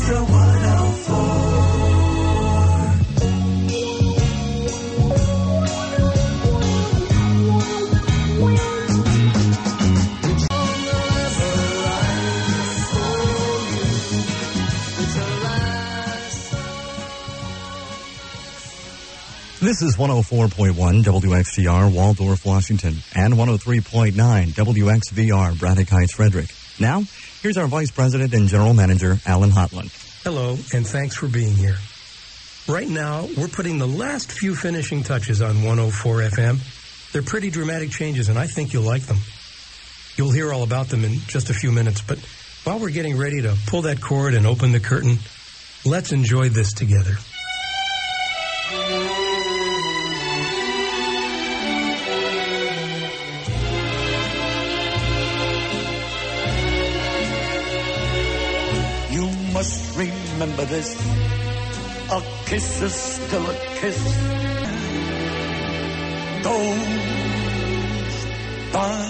It's a 104. This is 104.1 WXGR, Waldorf, Washington, and 103.9 WXVR, Braddock Heights, Frederick. Now, here's our Vice President and General Manager, Alan Hotland. Hello, and thanks for being here. Right now, we're putting the last few finishing touches on 104 FM. They're pretty dramatic changes, and I think you'll like them. You'll hear all about them in just a few minutes, but while we're getting ready to pull that cord and open the curtain, let's enjoy this together. You must remember this. A kiss is still a kiss. Goes by.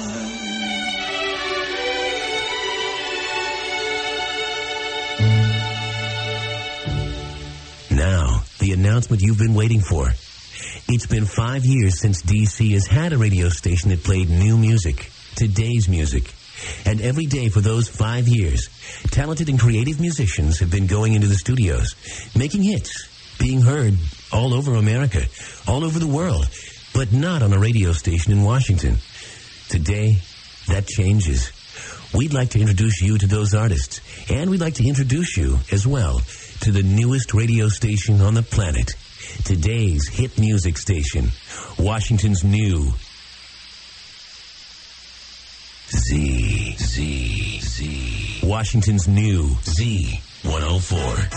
Now, the announcement you've been waiting for. It's been 5 years since DC has had a radio station that played new music, today's music. And every day for those 5 years, talented and creative musicians have been going into the studios, making hits, being heard all over America, all over the world, but not on a radio station in Washington. Today, that changes. We'd like to introduce you to those artists, and we'd like to introduce you as well to the newest radio station on the planet. Today's hit music station, Washington's new Z. Washington's new Z104.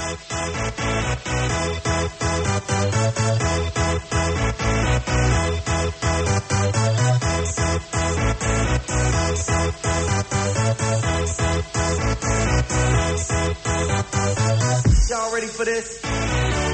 Y'all ready for this?